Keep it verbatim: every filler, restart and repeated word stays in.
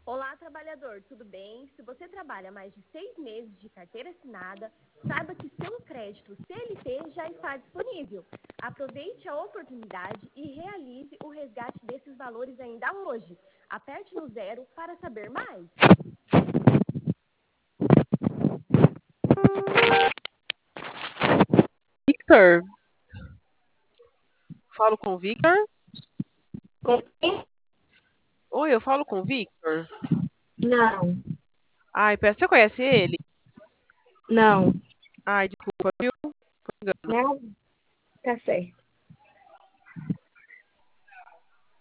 Olá, trabalhador, tudo bem? Se você trabalha mais de seis meses de carteira assinada, saiba que seu crédito C L T já está disponível. Aproveite a oportunidade e realize o resgate desses valores ainda hoje. Aperte no zero para saber mais. Victor? Falo com o Victor? Com quem? Oi, eu falo com o Victor? Não, Ai, peço, você conhece ele? não. Ai, desculpa, viu? Não, tá certo.